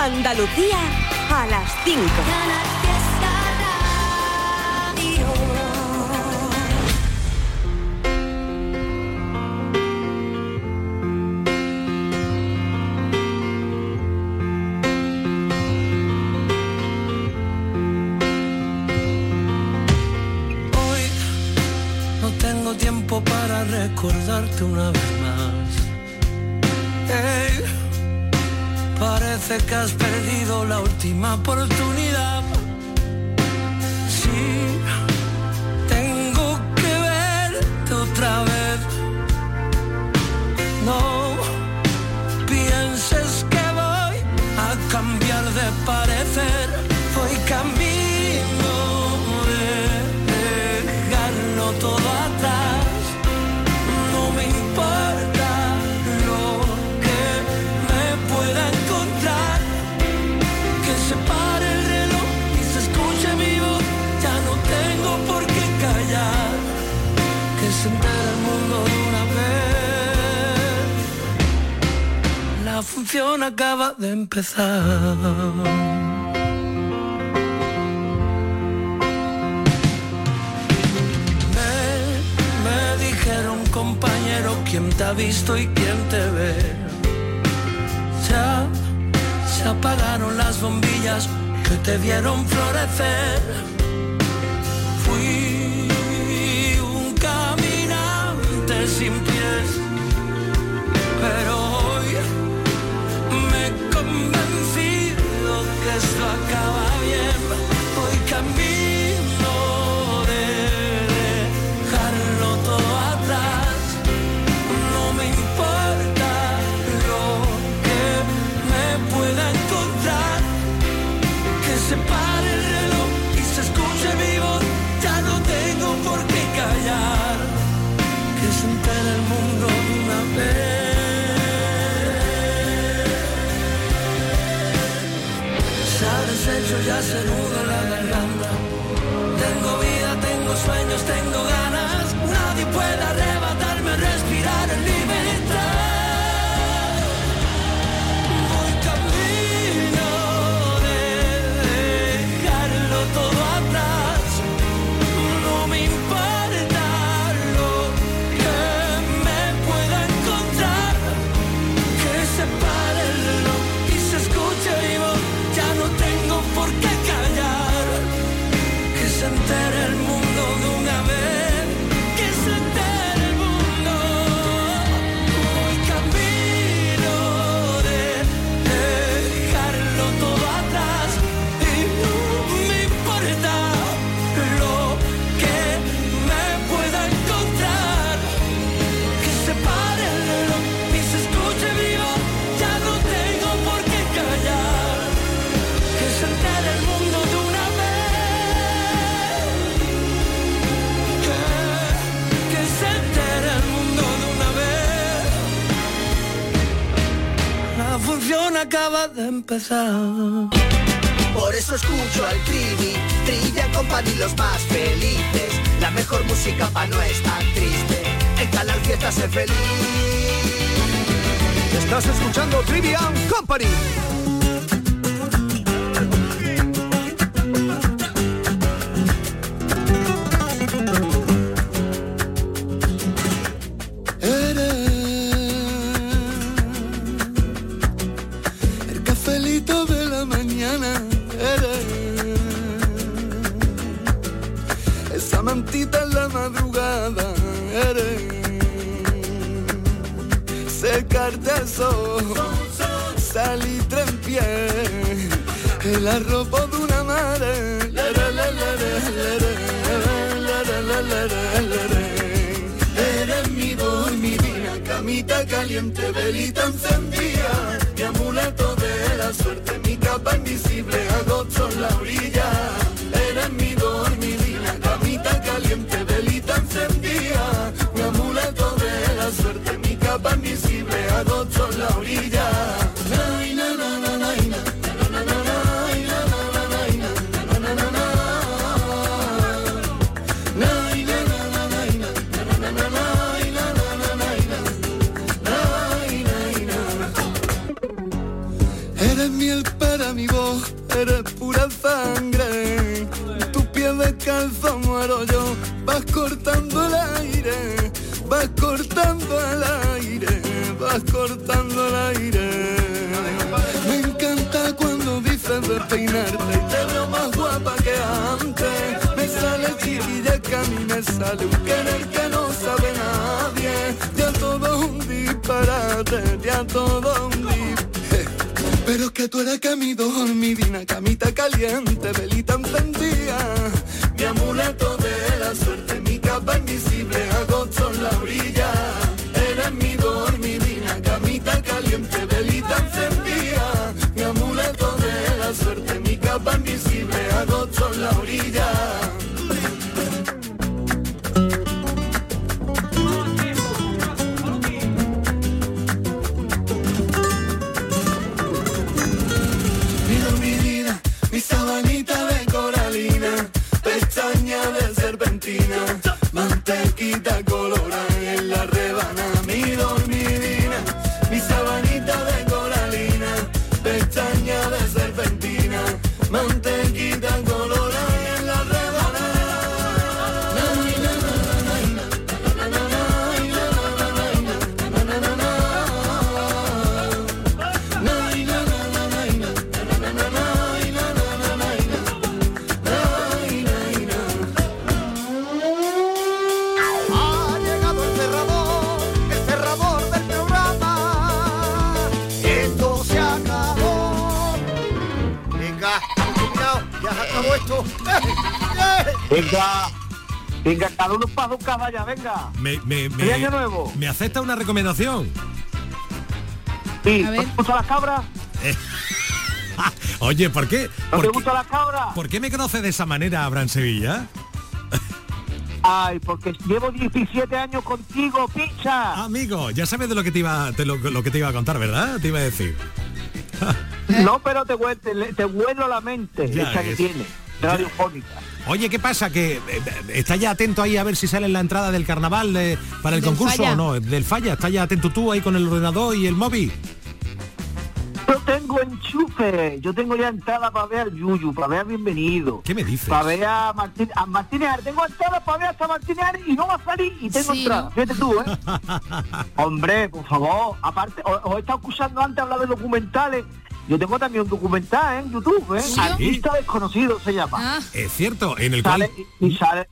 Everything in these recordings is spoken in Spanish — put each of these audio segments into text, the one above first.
Andalucía a las 5. Hoy no tengo tiempo para recordarte una vez más. Hey, parece que has perdido la última oportunidad. Sí, tengo que verte otra vez. No pienses que voy a cambiar de parecer. Voy camino de dejarlo todo atrás. No me importa lo que me pueda encontrar. Que se pare el reloj y se escuche mi voz. Ya no tengo por qué callar. Que se entere el mundo de una vez. La función acaba de empezar. Me dijeron, compañero, quién te ha visto y quién te ve. Ya se apagaron las bombillas que te vieron florecer. Fui un caminante sin pies, pero hoy me he convencido que esto acaba bien. Voy camino de dejarlo todo atrás. No me importa lo que me pueda encontrar. Que se pare el reloj y se escuche mi voz. Ya no tengo por qué callar. Que se entere el mundo de una vez. Se ha deshecho, ya se nuda la garganta. Tengo vida, tengo sueños, tengo ganas. Nadie puede arrebatarme respirar en libertad. Voy camino de dejarlo todo atrás. No me importa lo que me pueda encontrar. Que se pare el reloj y se escuche mi voz. Ya no tengo por qué callar. Que se entere el mundo de una vez. Que se entere el mundo. Voy camino de dejarlo todo atrás. Y no me importa lo que me pueda encontrar. Que se pare el reloj y se escuche mi voz. Ya no tengo por qué callar. Que se entere el mundo de una vez. Que se entere el mundo de una vez. La función acaba de empezar. Por eso escucho al Trivi, Trivian Company, los más felices. La mejor música pa' no estar triste. En Canal Fiesta sé feliz. Estás escuchando Trivian Company. El cafelito de la mañana eres esa mantita en la madrugada, eres secarte al sol, salitre en pie, el arropo de una madre. Eres mi voz, mi vida, camita caliente, velita encendida, mi amuleto de la suerte, mi capa invisible, agosto en la orilla. Eres mi voz, mi vida, camita caliente, velita encendida, mi amuleto de la suerte, mi capa invisible, agosto en la orilla. Eres miel para mi voz, eres pura sangre. Tu piel descalzo muero yo, vas cortando el aire, vas cortando el aire, vas cortando el aire. Me encanta cuando dices de peinarte y te veo más guapa que antes. Me sale chiquilla que a mí me sale un querer que no sabe nadie. Ya todo un disparate, ya todo un disparate. Pero que tú eres que mi dormidina, camita caliente, velita encendida, mi amuleto de la suerte, mi capa invisible, agosto en la orilla. Eres mi dormidina, camita caliente, velita encendida, mi amuleto de la suerte, mi capa invisible, agosto en la orilla. Mi sabanita de coralina, pestaña de serpentina, mantequita colorada en la rebana, mi dormidina. Mi sabanita de coralina, pestaña de serpentina, mantequita colorada en la rebana. Venga, cada uno para su casa ya, venga. Año nuevo. ¿Me acepta una recomendación? Sí, ¿no te gustan las cabras? Oye, ¿por qué? ¿No te gustan las cabras? ¿Por qué me conoce de esa manera, Abraham Sevilla? Ay, porque llevo 17 años contigo, picha. Amigo, ya sabes de lo que te iba, lo que te iba a contar, ¿verdad? Te iba a decir. No, pero te vuelo la mente, Ya esa que es. tiene, radiofónica. Oye, ¿qué pasa? Que está ya atento ahí a ver si sale en la entrada del carnaval para el Del concurso Falla. o no, del Falla. ¿Está ya atento tú ahí con el ordenador y el móvil? Yo tengo enchufe, yo tengo ya entrada para ver al Yuyu, para ver a Bienvenido. ¿Qué me dices? Para ver a Martínez Ares. Tengo entrada para ver hasta Martínez Ares y no va a salir y tengo Sí, entrada. ¿no? Fíjate tú, ¿eh? Hombre, por favor, aparte, os he estado escuchando antes hablar de documentales. Yo tengo también un documental en YouTube, ¿eh? ¿Sí? Artista desconocido se llama. Ah, Es cierto, en el Sale, cual y sale.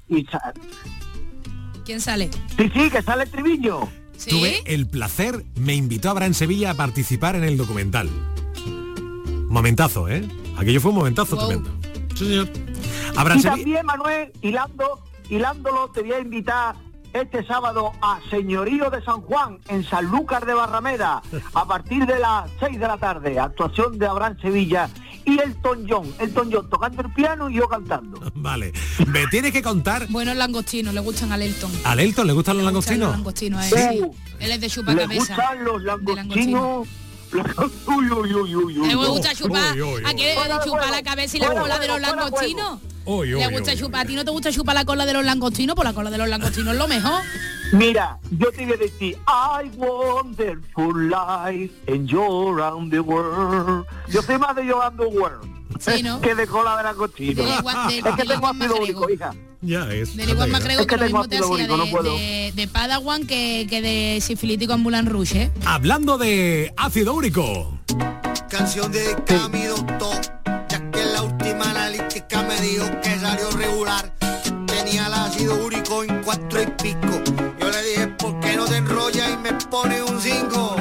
¿quién sale? Sí, que sale el Triviño. ¿Sí? tuve el placer, me invitó Abraham Sevilla a participar en el documental. Momentazo, ¿eh? Aquello fue un momentazo Wow. tremendo. Sí, señor. Abraham Y Sevilla... también, Manuel, hilándolo, te voy a invitar este sábado a Señorío de San Juan, en Sanlúcar de Barrameda, a partir de las 6 de la tarde. Actuación de Abraham Sevilla y Elton John tocando el piano y yo cantando. Vale. Me tienes que contar... Buenos langostinos, le gustan al Elton. ¿Al Elton le gustan los Le gustan langostinos? los langostinos a él, sí. Él es de ¿Le chupacabeza. gustan los de langostinos? Uy, uy, uy, uy, uy. ¿Le gusta chupar? Uy, uy, uy. ¿A qué le Fuera de chupar juego. la cabeza y la Fuera de cola de los juego, fuera de langostinos? Uy, ¿Le uy, gusta uy, chupar? uy. ¿A ti no te gusta chupar la cola de los langostinos? Pues la cola de los langostinos es lo mejor. Mira, yo te voy a decir, I wonderful life and you're around the world. Yo soy más de Around the World Sí, ¿no? que de cola de langostino. Del igual- del- Es que del tengo igual ácido magrego. úrico, hija. Ya es. Del igual anda más ya. creo Es que que lo tengo mismo te ácido hacía úrico, no puedo. de Padawan que de sifilítico en Moulin Rouge, ¿eh? Hablando de ácido úrico. Canción dedicada a mi doctor, ya que la última analítica me dijo que salió regular, que tenía el ácido úrico en 4 y pico. Yo le dije, ¿por qué no te enrollas y me pone un 5?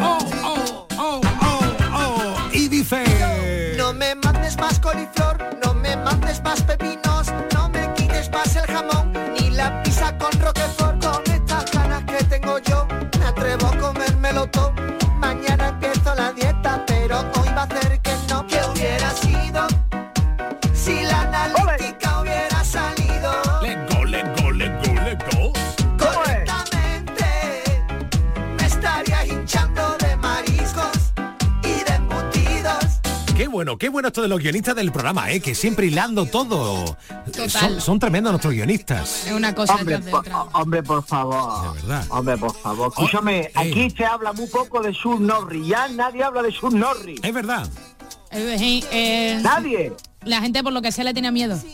Y dice... No me mandes más coliflor, no me mandes más pepinos, no me quites más el jamón, ni la pizza con roquefort. Con estas ganas que tengo yo, me atrevo a comérmelo todo. Mañana empiezo la dieta, pero hoy va a hacer que no. ¿Qué hubiera sido si la analítica hubiera salido Let go, let go, let go, let go. correctamente? Me estaría hinchando de mariscos y de embutidos. Qué bueno esto de los guionistas del programa, que siempre hilando todo. Total. Son tremendos nuestros guionistas. Es una cosa Hombre, detrás de otra. hombre, por favor. De verdad. Hombre, por favor. Escúchame, Oh, aquí se habla muy poco de Chuck Norris. Ya nadie habla de Chuck Norris. Es verdad. Nadie. La gente por lo que sea le tenía miedo.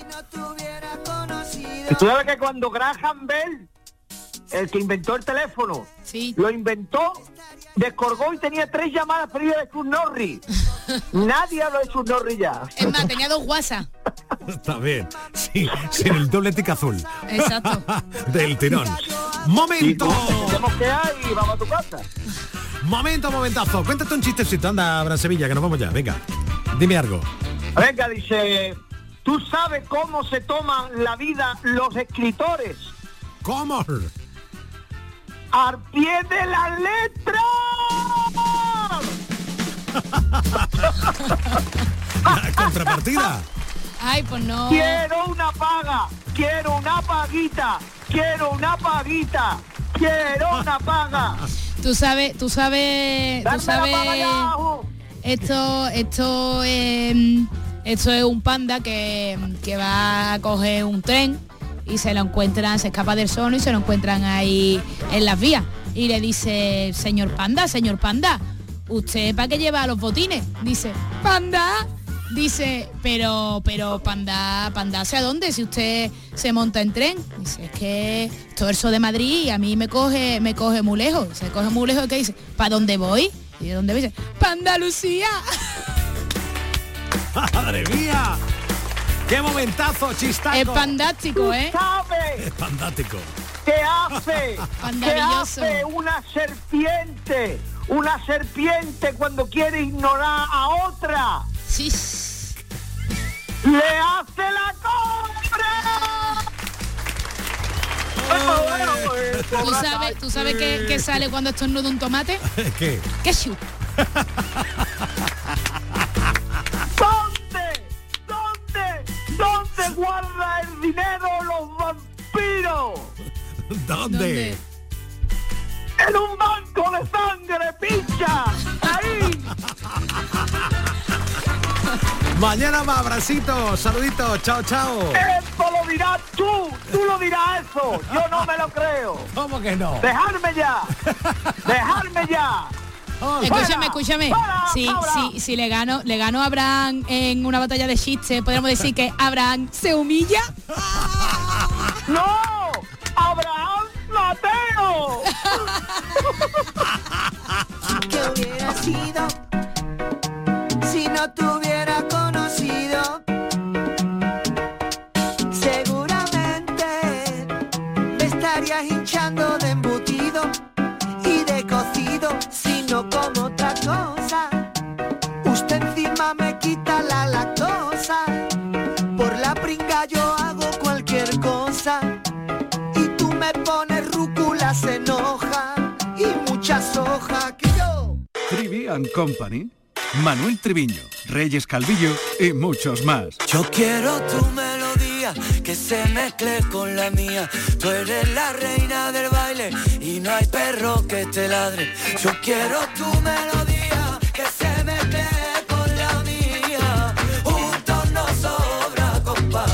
Y tú sabes que cuando Graham Bell, el que inventó el teléfono, Sí. lo inventó, descolgó y tenía 3 llamadas perdidas de Chuck Norris. Nadie habló de Chuck Norris ya. Es más, tenía 2 WhatsApp. Está bien. Sí, sin el doble tic azul. Exacto. Del tirón. Y ¡Momento! tú, tenemos que ir y vamos a tu casa. Momentazo. Cuéntate un chistecito. Anda, Abraham Sevilla, que nos vamos ya. Venga, dime algo. Venga, dice, ¿tú sabes cómo se toman la vida los escritores? ¿Cómo? ¡Al pie de la letra! La contrapartida. Ay, pues no. Quiero una paga, quiero una paguita, quiero una paguita, quiero una paga. Tú sabes, Dame la paga ya, ojo. esto es un panda que va a coger un tren y se encuentra, se escapa del sol y se lo encuentran ahí en las vías. Y le dice, señor panda, ¿usted para qué lleva los botines? Dice, panda. Dice, pero panda, ¿hacia dónde? Si usted se monta en tren. Dice, es que todo eso de Madrid y a mí me coge muy lejos. Se coge muy lejos, ¿qué dice? ¿Para dónde voy? ¿Y de dónde dice? ¡Pa' Andalucía! ¡Madre mía! ¡Qué momentazo, chistaco! Es fantástico, ¿eh? ¿Sabes Es fantástico. qué hace? ¿Qué Maravilloso. hace una serpiente? Una serpiente cuando quiere ignorar a otra. Sí. ¡Le hace la cobra! ¿Tú sabes qué sale cuando estornuda un tomate? ¿Qué? Ketchup. ¿Dónde guarda el dinero los vampiros? ¿Dónde? En un banco de sangre, pincha. Ahí. Mañana más, abracitos, saluditos, chao. Eso lo dirás tú lo dirás eso. Yo no me lo creo. ¿Cómo que no? Dejarme ya. Escúchame. Si le gano a Abraham en una batalla de chistes, podríamos decir que Abraham se humilla. ¡No! ¡Abraham Mateo! ¿Qué hubiera sido si no te hubiera conocido? Seguramente me estarías hinchando de embutido y de cocido, sino como otra cosa. Usted encima me quita la lactosa. Por la pringa yo hago cualquier cosa. Y tú me pones rúcula, se enoja. Y mucha soja que yo. Trivian Company, Manuel Triviño, Reyes Calvillo y muchos más. Yo quiero tu melodía, que se mezcle con la mía. Tú eres la reina del baile y no hay perro que te ladre. Yo quiero tu melodía, que se mezcle con la mía. Juntos nos sobra compás.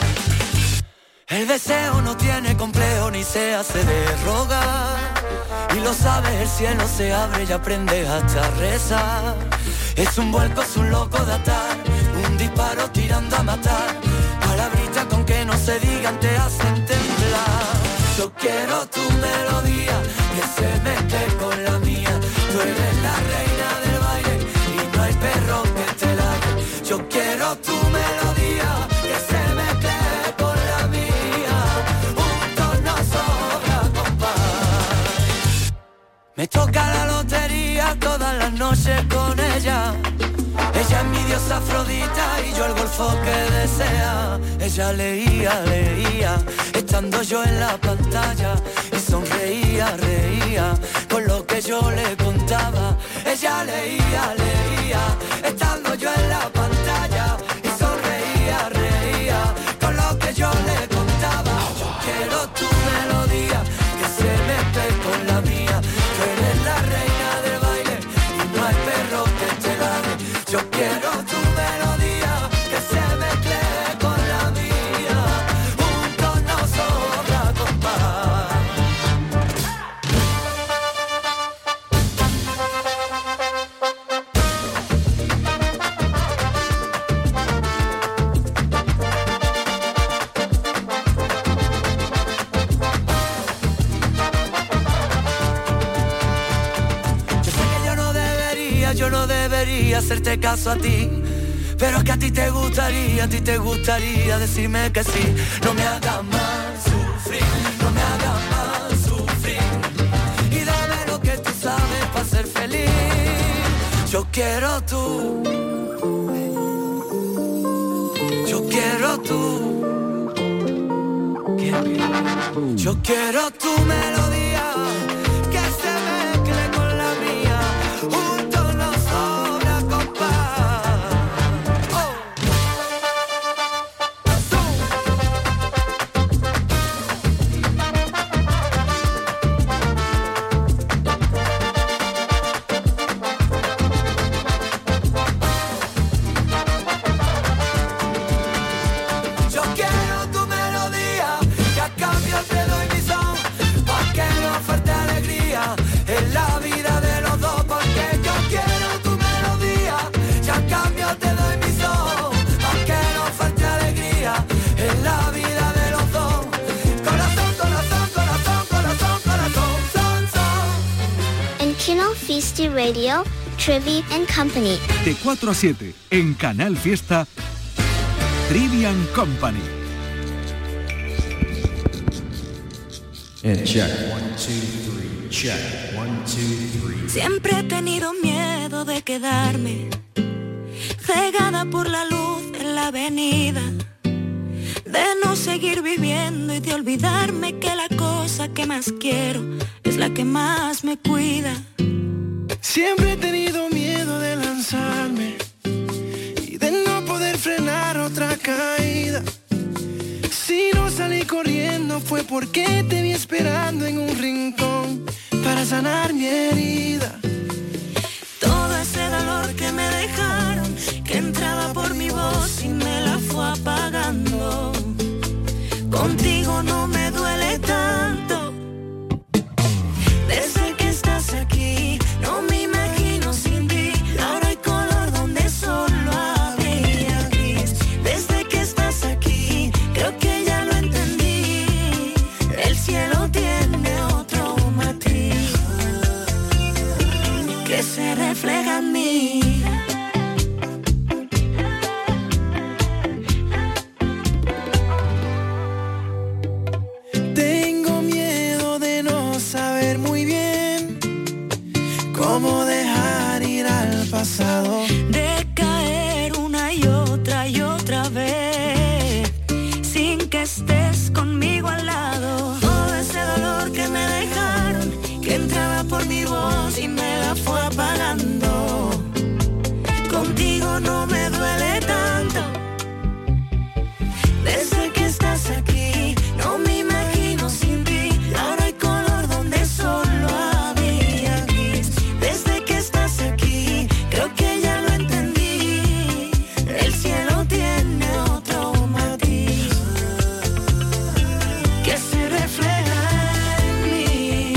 El deseo no tiene complejo ni se hace de rogar. Y lo sabes, el cielo se abre y aprendes hasta rezar. Es un vuelco, es un loco de atar, un disparo tirando a matar. Palabritas con que no se digan te hacen temblar. Yo quiero tu melodía, que se mezcle con la mía. Tú eres la reina del baile y no hay perro que te ladre. Yo quiero tu melodía, que se mezcle con la mía. Juntos nos sobra compás. Me toca la lotería todas las noches con ella. Ella es mi diosa Afrodita y yo el golfo que desea. Ella leía, estando yo en la pantalla. Y sonreía, con lo que yo le contaba. Ella leía, estando yo en la pantalla. Y sonreía, con lo que yo le contaba. Yo quiero tu melodía, que se mezcle con la mía. Tú eres la reina del baile y no hay perro que te ladre. Yo quiero tu melodía, que se mezcle con la mía. Juntos nos sobra compás. debería hacerte caso a ti, pero es que a ti te gustaría decirme que sí. No me hagas más sufrir, no me hagas más sufrir, y dame lo que tú sabes para ser feliz. Yo quiero tú, yo quiero tú, yo quiero tu melodía, que se mezcle con la mía, juntos nos sobra compás. Oh. Yo quiero tu melodía, que a cambio te doy mi son, pa' que no falte alegría en la vida de los dos, porque yo quiero tu melodía, que a cambio te doy mi son, pa' que no falte alegría en la vida de los dos. Corazón, corazón, corazón, corazón, corazón, son, son. En Canal Fiesta Radio, Trivi and Company. De 4 a 7 en Canal Fiesta, Trivian Company. And check. 1, 2, 3. Check. 1, 2, 3. Siempre he tenido miedo de quedarme cegada por la luz en la avenida, de no seguir viviendo y de olvidarme que la cosa que más quiero es la que más me cuida. Siempre he tenido miedo de lanzarme y de no poder frenar otra caída. Si no salí corriendo fue porque te vi esperando en un rincón para sanar mi herida. Todo ese dolor que me dejaron, que entraba por mi voz y me la fue apagando, contigo no me duele tanto. Desde que estás aquí, no me imagino sin ti. Ahora hay color donde solo había gris. Desde que estás aquí, creo que ya lo entendí. El cielo tiene otro matiz que se refleja en mí. Tengo miedo de no saber muy bien cómo dejar ir al pasado, De caer una y otra vez, sin que estés conmigo al lado. Todo ese dolor que me dejaron, que entraba por mi voz y me la fue apagando, contigo no me duele tanto. Desde que estás aquí, no me imagino sin ti. Ahora hay color donde solo había gris. Desde que estás aquí, creo que ya lo entendí. El cielo tiene otro matiz que se refleja en mí.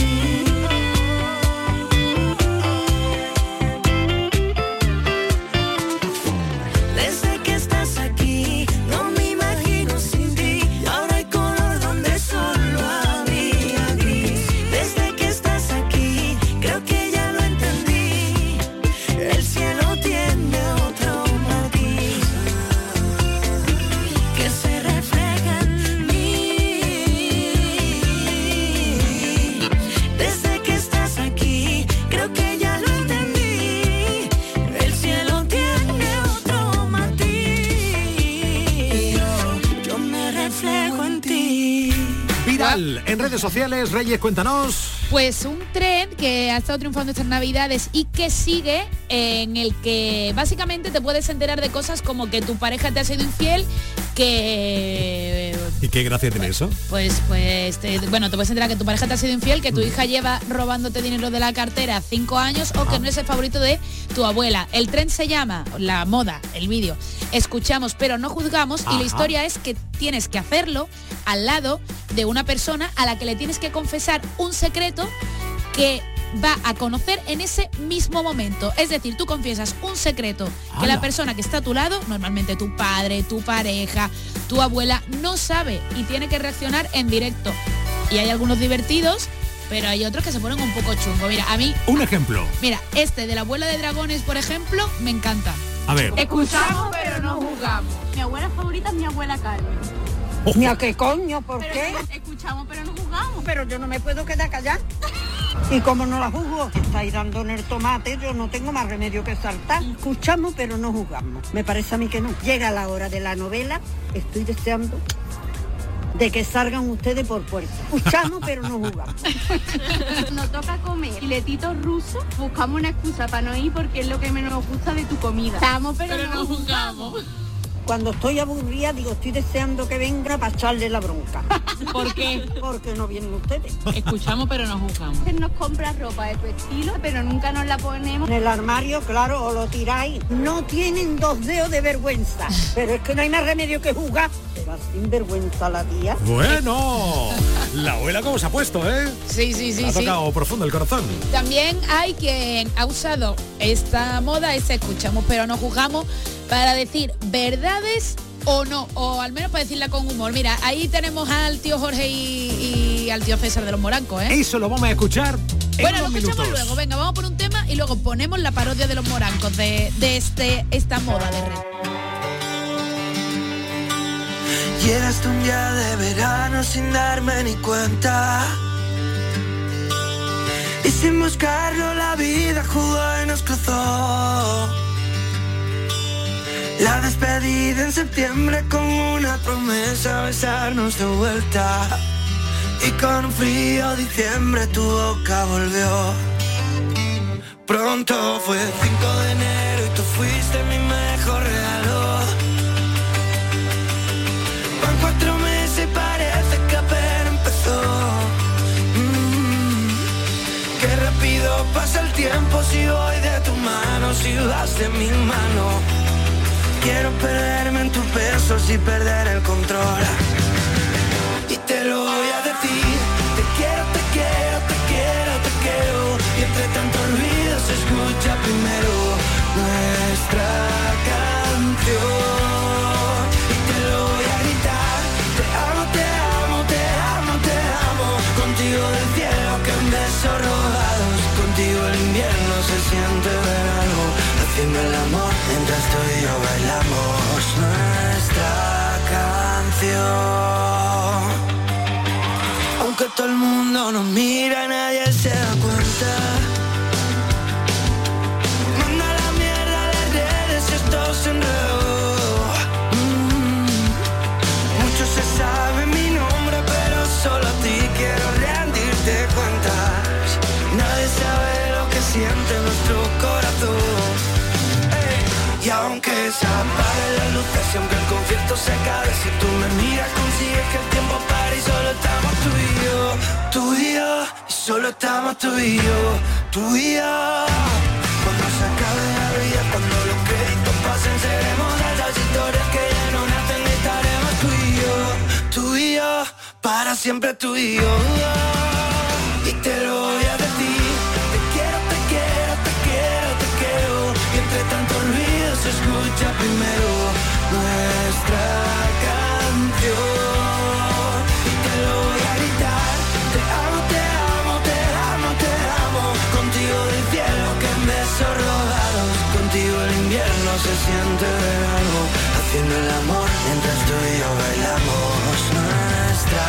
Desde que estás aquí, no me imagino sin ti. Ahora hay color donde solo había gris. Desde que estás aquí, creo que ya lo entendí. El cielo tiene otro matiz que se refleja en mí. Desde que estás aquí, creo que ya lo entendí. El cielo tiene otro matiz. Yo me reflejo en ti. Viral en redes sociales. Reyes, cuéntanos. Pues un trend que ha estado triunfando estas navidades y que sigue, en el que básicamente te puedes enterar de cosas como que tu pareja te ha sido infiel, que ¿Y qué gracia tiene eso? te puedes enterar que tu pareja te ha sido infiel, que tu hija lleva robándote dinero de la cartera 5 años o que no es el favorito de tu abuela. El trend se llama, la moda, el vídeo, escuchamos pero no juzgamos. Y la historia es que tienes que hacerlo al lado de una persona a la que le tienes que confesar un secreto que va a conocer en ese mismo momento. Es decir, tú confiesas un secreto que la persona que está a tu lado, normalmente tu padre, tu pareja, tu abuela, no sabe y tiene que reaccionar en directo. Y hay algunos divertidos pero hay otros que se ponen un poco chungo. Mira, a mí... Un ejemplo. Mira, este de la abuela de dragones, por ejemplo, me encanta. A ver. Escuchamos pero no juzgamos. Mi abuela favorita es mi abuela Carmen. ¿Ni a qué coño? ¿Por qué? Escuchamos pero no juzgamos. Pero yo no me puedo quedar callada. ¿Y cómo no la juzgo? Estáis dando en el tomate, yo no tengo más remedio que saltar. Escuchamos pero no juzgamos. Me parece a mí que no. Llega la hora de la novela, estoy deseando de que salgan ustedes por puerta. Escuchamos pero no juzgamos. Nos toca comer filetitos rusos, buscamos una excusa para no ir porque es lo que menos nos gusta de tu comida. Estamos pero no juzgamos. Cuando estoy aburrida, digo, estoy deseando que venga para echarle la bronca. ¿Por qué? Porque no vienen ustedes. Escuchamos pero no juzgamos. Nos compra ropa de tu estilo, pero nunca nos la ponemos. En el armario, claro, o lo tiráis. No tienen 2 dedos de vergüenza. Pero es que no hay más remedio que juzgar. Se va sin vergüenza la tía. Bueno, la abuela cómo se ha puesto, ¿eh? Sí. Ha tocado profundo el corazón. También hay quien ha usado esta moda, ese escuchamos pero no juzgamos, para decir verdades o no, o al menos para decirla con humor. Mira, ahí tenemos al tío Jorge y al tío César de los Morancos, ¿eh? Eso lo vamos a escuchar en bueno, lo unos escuchamos minutos. luego. Venga, vamos por un tema y luego ponemos la parodia de los Morancos de esta moda de rey. Llegaste un día de verano sin darme ni cuenta, y sin buscarlo la vida jugó y nos cruzó. La despedida en septiembre con una promesa, besarnos de vuelta, y con un frío diciembre tu boca volvió. Pronto fue el 5 de enero y tú fuiste mi mejor regalo. Van 4 meses y parece que apenas empezó. Qué rápido pasa el tiempo si voy de tu mano, si vas de mi mano. Quiero perderme en tus besos y perder el control. Y te lo voy a decir, te quiero, te quiero, te quiero, te quiero. Y entre tanto olvido se escucha primero nuestra canción. Y te lo voy a gritar, te amo, te amo, te amo, te amo. Contigo del cielo que en besos robados, contigo el invierno se siente verano. Haciendo el amor mientras tú y yo bailamos nuestra canción. Aunque todo el mundo nos mira, nadie se da cuenta. Manda la mierda a las redes, esto se enredó. Mucho se sabe mi nombre, pero solo a ti quiero rendirte cuentas. Nadie sabe lo que siente nuestro corazón. Y aunque se apaguen las luces y aunque el concierto se acabe, si tú me miras consigues que el tiempo pare y solo estamos tú y yo, tú y yo, y solo estamos tú y yo, tú y yo. Cuando se acabe la vida, cuando los créditos pasen, seremos de esas historias que ya no nacen y estaremos tú y yo, para siempre tú y yo. Y te lo voy a decir, te quiero, te quiero, te quiero, te quiero. Y entre tanto olvido se escucha primero nuestra canción. Y te lo voy a gritar, te amo, te amo, te amo, te amo. Contigo del cielo que en besos robados, contigo el invierno se siente verano. Haciendo el amor mientras tú y yo bailamos nuestra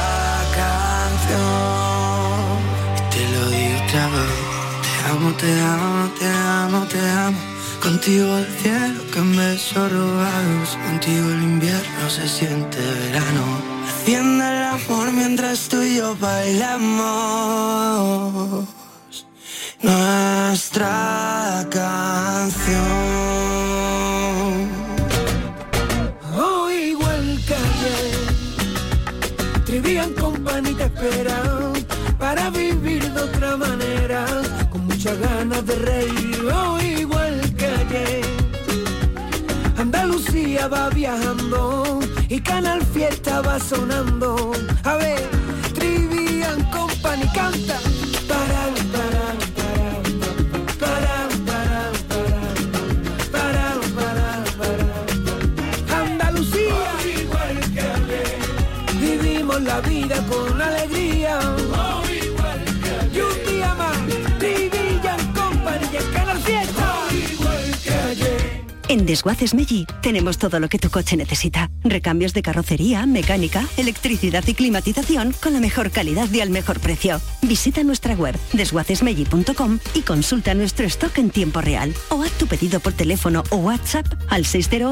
canción. Y te lo digo otra vez, te amo, te amo, te amo, te amo. Contigo el cielo que en besos robados, contigo el invierno se siente verano. Haciendo el amor mientras tú y yo bailamos nuestra canción. Oh, igual que ayer, Trivian Company te esperan para vivir de otra manera, con muchas ganas de reír. Oh, igual que ayer, Andalucía va viajando y Canal Fiesta va sonando. A ver, Trivian Company canta. Andalucía, igual que ayer, vivimos la vida con alegría. Oh, igual que ayer. En Desguaces Meggi tenemos todo lo que tu coche necesita. Recambios de carrocería, mecánica, electricidad y climatización con la mejor calidad y al mejor precio. Visita nuestra web desguacesmeggi.com y consulta nuestro stock en tiempo real. O haz tu pedido por teléfono o WhatsApp al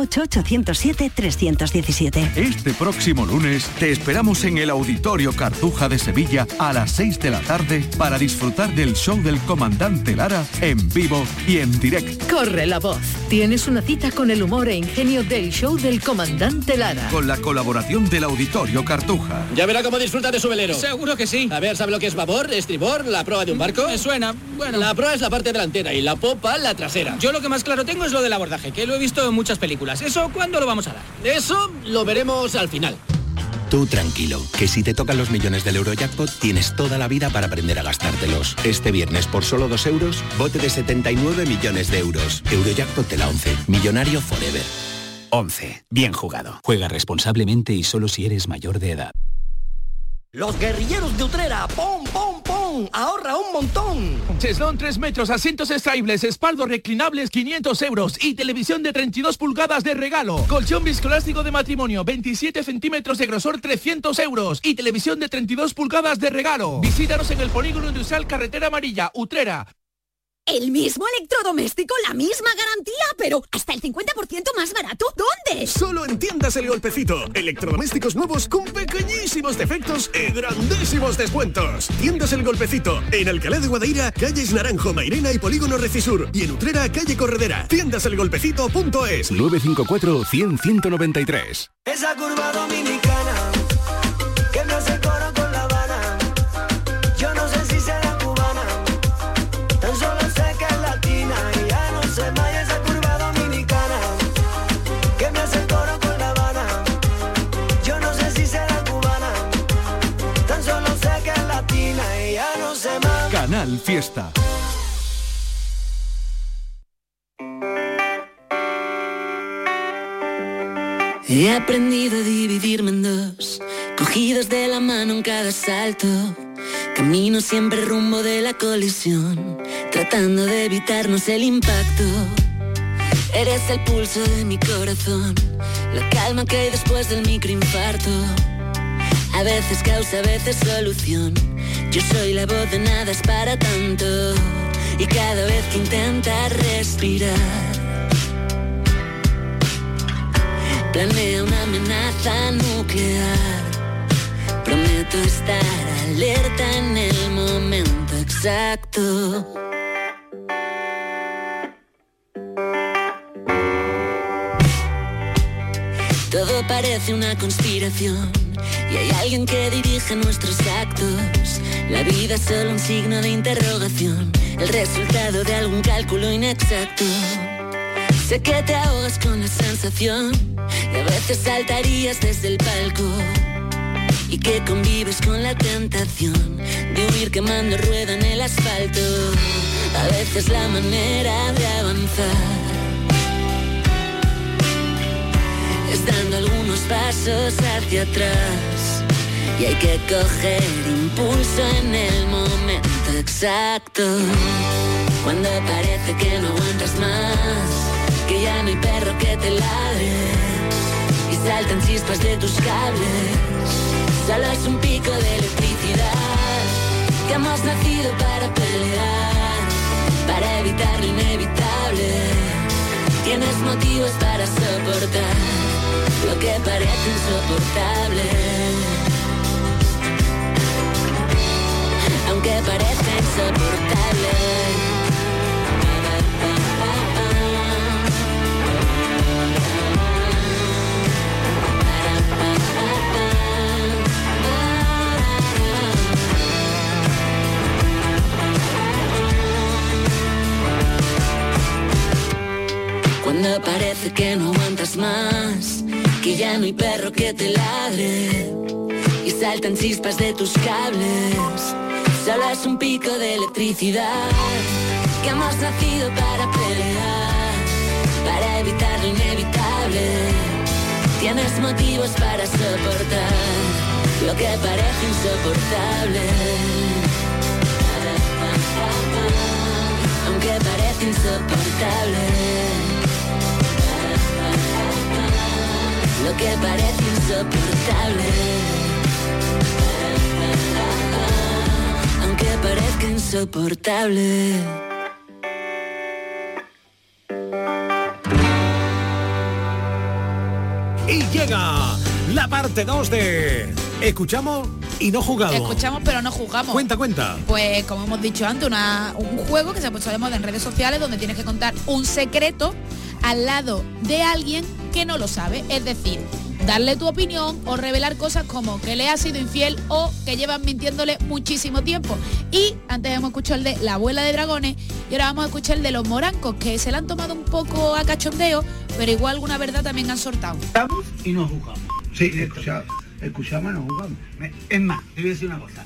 608-807-317. Este próximo lunes te esperamos en el Auditorio Cartuja de Sevilla a las 6 de la tarde para disfrutar del show del Comandante Lara en vivo y en directo. Corre la voz. Tienes una cita con el humor e ingenio del show del Comandante Lara. Con la colaboración del Auditorio Cartuja. Ya verá cómo disfruta de su velero. Seguro que sí. A ver, ¿sabe lo que es babor, estribor, la proa de un barco? Me suena, bueno. La proa es la parte delantera y la popa la trasera. Yo lo que más claro tengo es lo del abordaje, que lo he visto en muchas películas. ¿Eso cuándo lo vamos a dar? Eso lo veremos al final. Tú tranquilo, que si te tocan los millones del Eurojackpot, tienes toda la vida para aprender a gastártelos. Este viernes, por solo 2 euros, bote de 79 millones de euros. Eurojackpot de la 11. Millonario forever. 11. Bien jugado. Juega responsablemente y solo si eres mayor de edad. Los guerrilleros de Utrera, ¡pum, pum, pum! ¡Ahorra un montón! Cheslón 3 metros, asientos extraíbles, espaldos reclinables 500 euros y televisión de 32 pulgadas de regalo. Colchón viscoelástico de matrimonio, 27 centímetros de grosor, 300 euros y televisión de 32 pulgadas de regalo. Visítanos en el Polígono Industrial Carretera Amarilla, Utrera. El mismo electrodoméstico, la misma garantía, pero hasta el 50% más barato. ¿Dónde? Solo en Tiendas El Golpecito. Electrodomésticos nuevos con pequeñísimos defectos y grandísimos descuentos. Tiendas El Golpecito. En Alcalá de Guadaira, calles Naranjo, Mairena y Polígono Recisur. Y en Utrera, calle Corredera. Tiendaselgolpecito.es. 954-100-193. Esa curva dominicana que me hace coro con La Habana. Yo no sé si será cubana, tan solo sé que es latina. Y ya no sé más esa curva dominicana que me hace coro con La Habana. Yo no sé si será cubana, tan solo sé que es latina. Y ya no sé más. Canal Fiesta. He aprendido a dividirme en dos, cogidos de la mano en cada salto. Camino siempre rumbo de la colisión, tratando de evitarnos el impacto. Eres el pulso de mi corazón, la calma que hay después del microinfarto. A veces causa, a veces solución. Yo soy la voz de nada es para tanto. Y cada vez que intentas respirar, planea una amenaza nuclear. Prometo estar alerta en el momento exacto. Todo parece una conspiración y hay alguien que dirige nuestros actos. La vida es solo un signo de interrogación, el resultado de algún cálculo inexacto. Sé que te ahogas con la sensación y a veces saltarías desde el palco, y que convives con la tentación de huir quemando rueda en el asfalto. A veces la manera de avanzar es dando algunos pasos hacia atrás, y hay que coger impulso en el momento exacto. Cuando parece que no aguantas más, que ya no hay perro que te ladre y saltan chispas de tus cables. Solo es un pico de electricidad, que hemos nacido para pelear, para evitar lo inevitable. Tienes motivos para soportar lo que parece insoportable, aunque parezca insoportable. Cuando parece que no aguantas más, que ya no hay perro que te ladre y saltan chispas de tus cables. Solo es un pico de electricidad, que hemos nacido para pelear, para evitar lo inevitable. Tienes motivos para soportar lo que parece insoportable, aunque parece insoportable. aunque parezca insoportable. Aunque parezca insoportable. Y llega la parte 2 de Escuchamos y no jugamos. Escuchamos pero no jugamos. Cuenta. Pues como hemos dicho antes, un juego que se ha puesto de moda en redes sociales donde tienes que contar un secreto al lado de alguien que no lo sabe. Es decir, darle tu opinión o revelar cosas como que le has sido infiel o que llevan mintiéndole muchísimo tiempo. Y antes hemos escuchado el de la abuela de dragones y ahora vamos a escuchar el de los morancos, que se le han tomado un poco a cachondeo, pero igual alguna verdad también han soltado. Estamos y nos jugamos. Sí, escuchamos y nos jugamos. Es más, te voy a decir una cosa.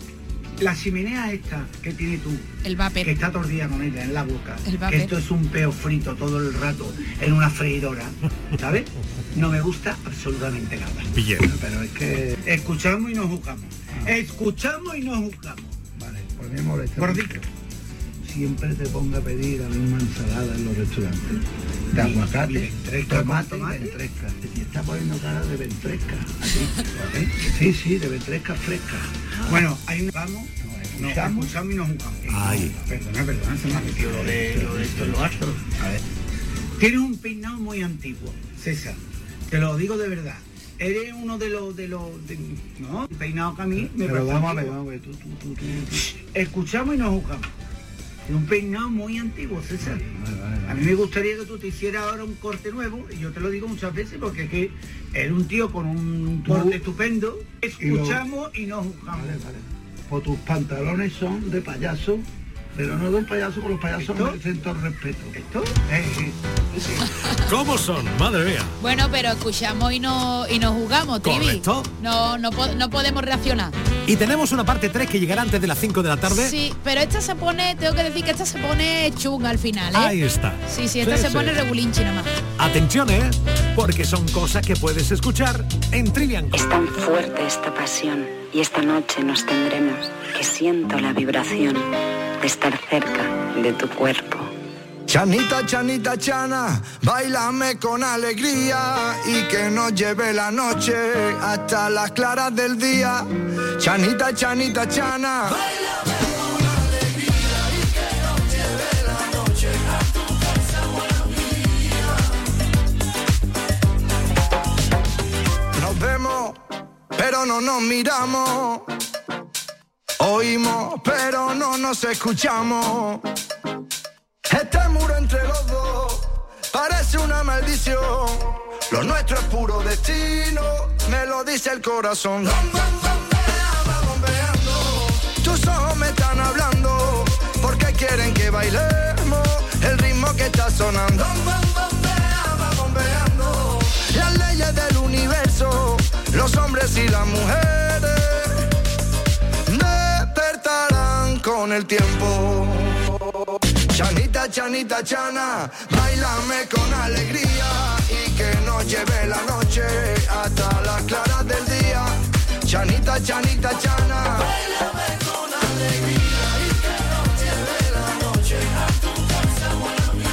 La chimenea esta que tiene tú, el vapor, que está todo el día con ella en la boca, que esto es un peo frito todo el rato en una freidora, ¿sabes? No me gusta absolutamente nada. Bien. Pero es que escuchamos y nos juzgamos. Escuchamos y nos juzgamos. Vale, pues me molesta. Gordito. Siempre te ponga a pedir la misma ensalada en los restaurantes. De aguacate, tomate y ventresca. Te está poniendo cara de ventresca. Aquí, sí, de ventresca fresca. Bueno, hay un... Vamos, nos escuchamos y nos juzgamos. Ay. Perdona, se me ha metido lo de esto en los astros. A ver. Tienes un peinado muy antiguo, César. Te lo digo de verdad. Eres uno de los no, peinado que a mí me parece. Vamos a ver, tú. Escuchamos y nos juzgamos. Tiene un peinado muy antiguo, César. Vale. A mí me gustaría que tú te hicieras ahora un corte nuevo, y yo te lo digo muchas veces porque es que eres un tío con un corte estupendo. Escuchamos y nos juzgamos. Vale. Pues tus pantalones son de payaso, pero no de un payaso, porque los payasos merecen todo respeto. ¿Esto? Sí. ¿Cómo son? Madre mía. Bueno, pero escuchamos y nos jugamos, Trivi. Correcto. No podemos reaccionar. Y tenemos una parte 3 que llegará antes de las 5 de la tarde. Sí, pero esta se pone, tengo que decir que esta se pone chunga al final, ¿eh? Ahí está. Sí, esta se pone regulinchi nada más. Atención, porque son cosas que puedes escuchar en Trivian. Es tan fuerte esta pasión y esta noche nos tendremos que siento la vibración de estar cerca de tu cuerpo. Chanita, chanita, chana, bailame con alegría y que nos lleve la noche hasta las claras del día. Chanita, chanita, chana, bailame con alegría y que nos lleve la noche a tu casa, buena vida. Nos vemos, pero no nos miramos. Oímos, pero no nos escuchamos. Este muro entre los dos parece una maldición. Lo nuestro es puro destino, me lo dice el corazón. Va bombeando, tus ojos me están hablando, porque quieren que bailemos el ritmo que está sonando. Va bombeando, las leyes del universo, los hombres y las mujeres despertarán con el tiempo. Chanita, chanita, chana, bailame con alegría y que nos lleve la noche hasta las claras del día. Chanita, chanita, chana, bailame con alegría y que nos lleve la noche a tu casa, buena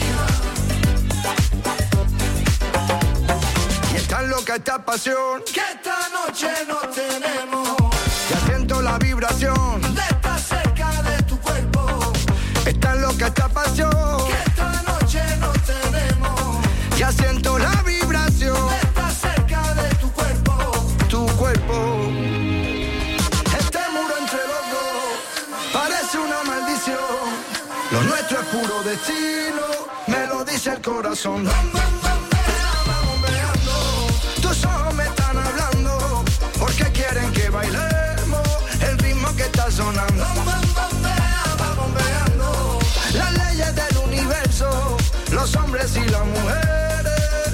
vida. Y es tan loca esta pasión que esta noche nos tenemos. Ya siento la vibración de estar cerca de tu cuerpo. Es tan loca esta pasión que esta noche nos tenemos. Ya siento la vibración de estar cerca de tu cuerpo. Tu cuerpo. Este muro entre los dos parece una maldición. Lo nuestro es puro destino, me lo dice el corazón. Va bombeando, tus ojos me están hablando, porque quieren que bailemos el ritmo que está sonando. Va bombeando, las leyes del universo, los hombres y las mujeres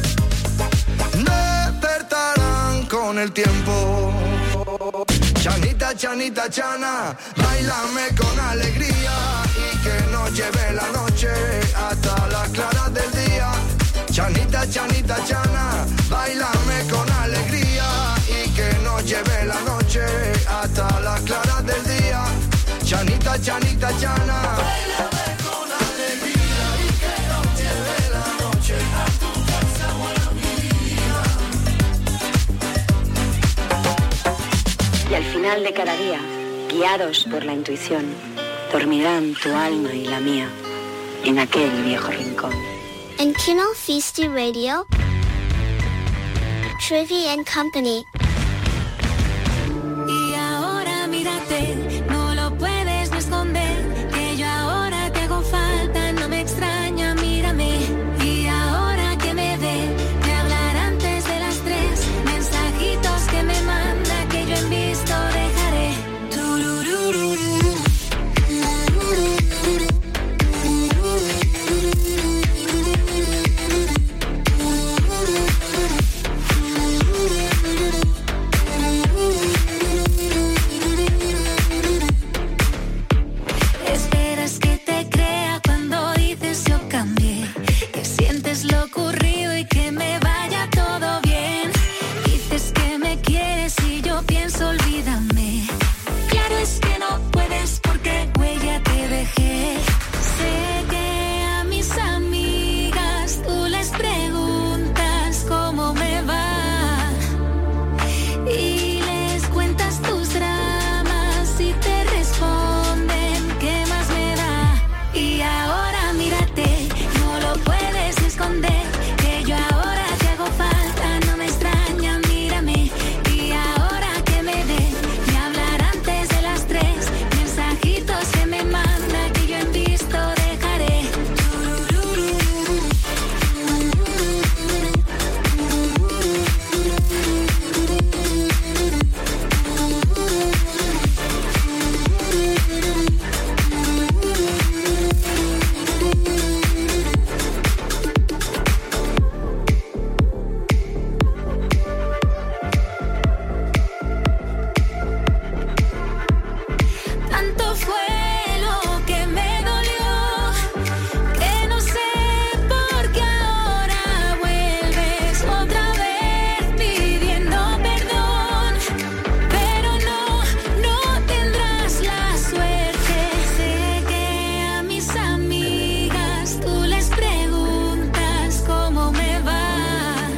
despertarán con el tiempo. Chanita, chanita, chana, bailame con alegría y que nos lleve la noche hasta las claras del día. Chanita, chanita, chana, bailame con alegría y que nos lleve la noche hasta las claras del día. Chanita, chanita, chana, bailame con alegría y que nos lleve la noche a tu casa, buena vida. final de cada día, guiados por la intuición, dormirán tu alma y la mía en aquel viejo rincón. En Canal Fiesta Radio, Trivia and Company. Y ahora mírate, no lo puedes ni esconder, que yo ahora te hago falta, no me extraña, mírame. Y ahora que me ve, me hablar antes de las 3, mensajitos que me manda, que yo en visto dejaré. Esperas que te crea cuando dices yo cambié, que sientes lo ocurrido y que me vaya todo bien. Dices que me quieres y yo pienso olvídame. Claro es que no puedes porque huella te dejé. Sé que a mis amigas tú les preguntas cómo me va y les cuentas tus dramas y te responden qué más me da. Y ahora mírate, no lo puedes esconder, que yo ahora te hago falta, no me extraña, mírame. Y ahora que me ve, me hablar antes de las 3, mensajitos que me manda, que yo en visto dejaré. Tanto fue lo que me dolió, que no sé por qué ahora vuelves otra vez pidiendo perdón. Pero no tendrás la suerte. Sé que a mis amigas tú les preguntas cómo me va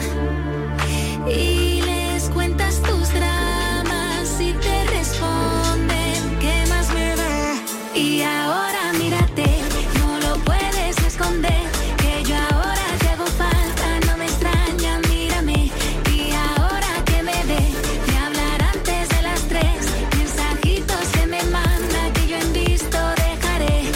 y les cuentas tus dramas y te responden qué más me da. Y ahora mírate, no lo puedes esconder, que yo ahora te hago falta, no me extraña, mírame. Y ahora que me ve, me hablar antes de las 3, mensajitos que me manda, que yo en visto dejaré.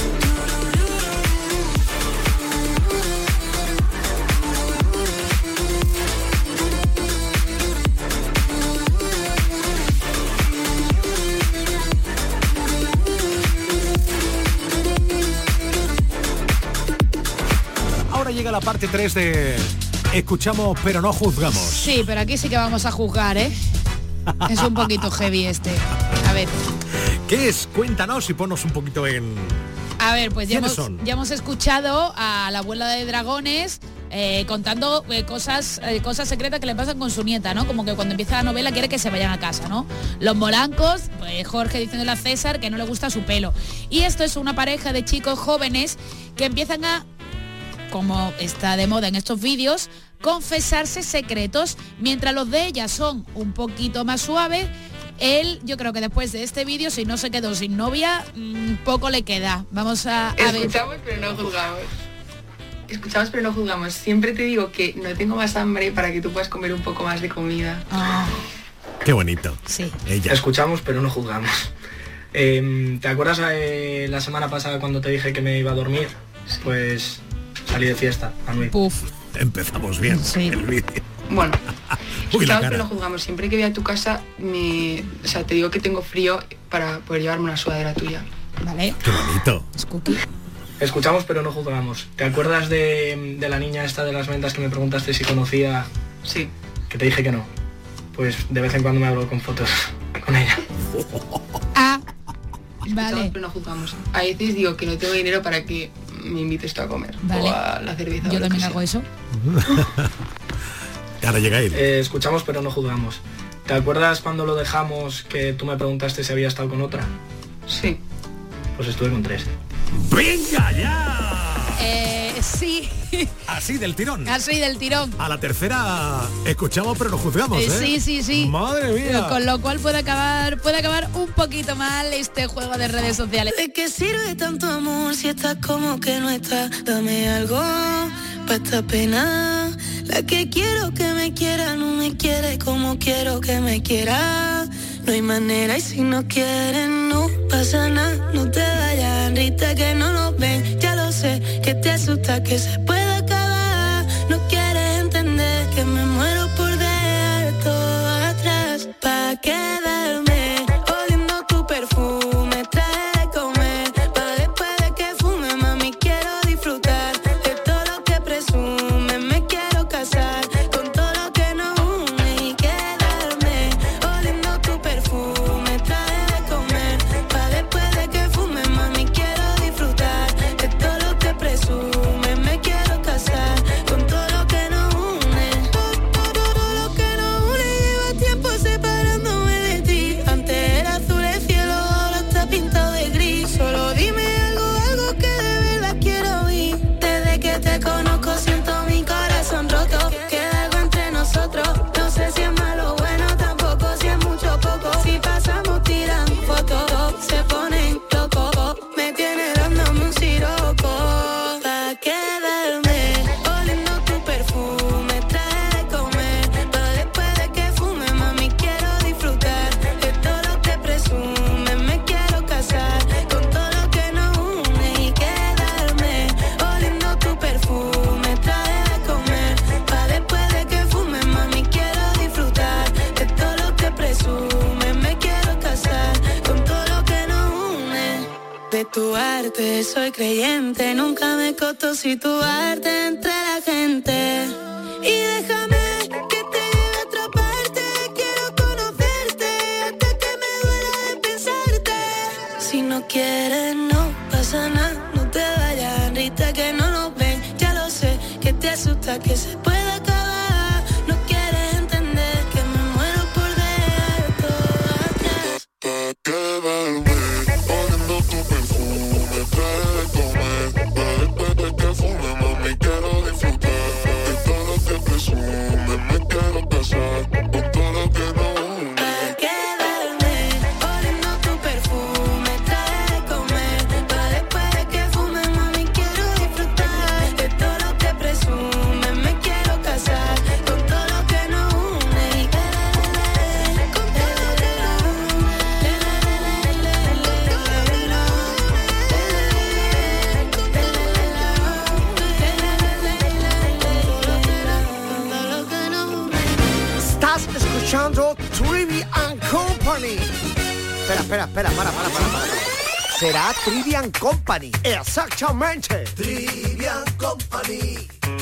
Ahora llega la parte 3 de Escuchamos pero no juzgamos. Sí, pero aquí sí que vamos a juzgar, ¿eh? Es un poquito heavy este. A ver. ¿Qué es? Cuéntanos y ponnos un poquito en... A ver, pues ya ¿Quiénes ya hemos escuchado a la abuela de dragones contando cosas secretas que le pasan con su nieta, ¿no? Como que cuando empieza la novela quiere que se vayan a casa, ¿no? Los Molancos, pues Jorge diciéndole a César que no le gusta su pelo. Y esto es una pareja de chicos jóvenes que empiezan a, como está de moda en estos vídeos, confesarse secretos, mientras los de ella son un poquito más suaves. Él, yo creo que después de este vídeo, si no se quedó sin novia, poco le queda. Vamos a ver. Escuchamos pero no juzgamos. Escuchamos pero no juzgamos. Siempre te digo que no tengo más hambre para que tú puedas comer un poco más de comida. Qué bonito. Sí. Ella. Escuchamos pero no juzgamos. ¿Te acuerdas la semana pasada cuando te dije que me iba a dormir? Sí. Pues salí de fiesta, Manuel. Puf. Empezamos bien el vídeo. Bueno, Uy, la escuchamos cara. pero no juzgamos. Siempre que voy a tu casa, te digo que tengo frío para poder llevarme una sudadera tuya. Vale. Qué bonito. Escuchamos pero no juzgamos. ¿Te acuerdas de la niña esta de las ventas que me preguntaste si conocía? Sí. Que te dije que no. Pues de vez en cuando me hablo con fotos con ella. Escuchamos Vale. pero no juzgamos. A veces digo que no tengo dinero para que me invites tú a comer. Vale. O a la cerveza. Yo o lo también que hago sea. eso. Ahora llega él. Escuchamos pero no juzgamos. ¿Te acuerdas cuando lo dejamos que tú me preguntaste si había estado con otra? Sí. Pues estuve con 3. ¡Venga ya! Sí. Así del tirón. Así del tirón. A la tercera escuchamos pero no juzgamos, ¿eh? Sí. Madre mía. Con lo cual puede acabar un poquito mal este juego de redes sociales. ¿De qué sirve tanto amor si estás como que no estás? Dame algo pa' esta pena. La que quiero que me quiera no me quiere como quiero que me quiera. No hay manera y si no quieren no pasa nada. No te vayas, Rita, que no nos ven. Ya lo sé, que te asusta que se pueda acabar. No quieres entender que me muero por dejar todo atrás. Pa' quedarme oliendo tu perfume, traje de comer. Pa' después de que fume, mami, quiero disfrutar de todo lo que presume. Me quiero casar con todo lo que nos une y quedarme oliendo tu perfume, traje de comer. Pa' después de que fume, mami, quiero disfrutar de todo lo que presume. Me quiero casar con todo lo que nos une. Todo lo que nos une lleva tiempo separándome de ti. Antes era azul el cielo, ahora está pintado de gris. Solo dime algo que de verdad quiero oír. Desde que te conozco siento mi corazón roto. Queda algo entre nosotros. No sé si es malo o bueno, tampoco si es mucho o poco. Si pasamos tirando fotos, se ponen locos. Me tiene dándome un siroco. Pa' quedarme oliendo tu perfume, traje de comer. Pa' después de que fume, mami, quiero disfrutar de todo lo que presume. Me quiero casar con todo lo que nos une y quedarme oliendo tu perfume, traje de comer. Pa' después de que fume, mami, quiero disfrutar de todo lo que presume. Me quiero casar con todo lo que nos une. De tu arte soy creyente, nunca me costó situarte entre la gente. Y déjame que te lleve a otra parte, quiero conocerte hasta que me duela de pensarte. Si no quieres no pasa nada, no te vayas, Rita, que no nos ven. Ya lo sé, que te asusta que se pueda acabar. No quieres entender que me muero por dejar todo atrás. Pa' quedarme oliendo tu perfume, traje de comer. Pa' después de que fume, mami, quiero disfrutar de todo lo que presume. Me quiero casar con todo lo que nos une. Pa' quedarme oliendo tu perfume, traje de comer. Pa' después de que fume, mami, quiero disfrutar de todo lo que presume. Me quiero casar con todo lo que nos une y quedarme con todo lo que nos une. Estás escuchando Trivian Company. Espera, para. Será Trivian Company. Exactamente. Trivian Company.